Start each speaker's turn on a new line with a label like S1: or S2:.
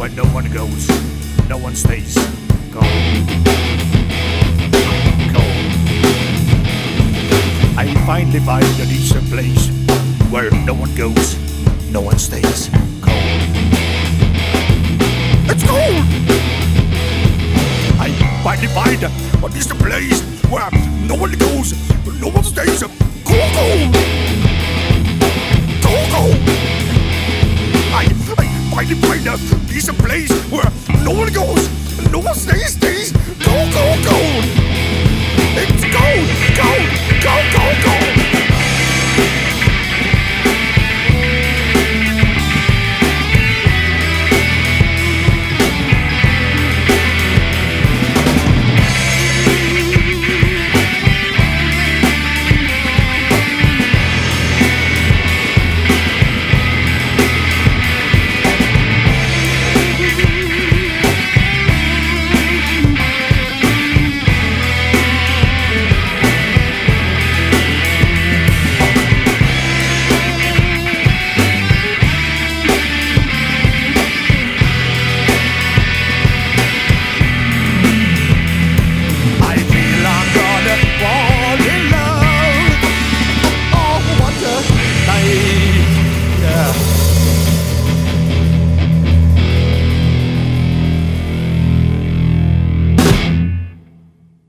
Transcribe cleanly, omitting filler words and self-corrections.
S1: where no one goes, no one stays. Cold. Cold. I finally find a decent place where no one goes, no one stays. Cold. It's cold! I finally find a decent place where no one goes, no one stays. Cold, cold! Cold, cold! I finally find a decent place where no one goes, no one stays. Cold, cold, cold! It's cold, cold, cold, cold, cold!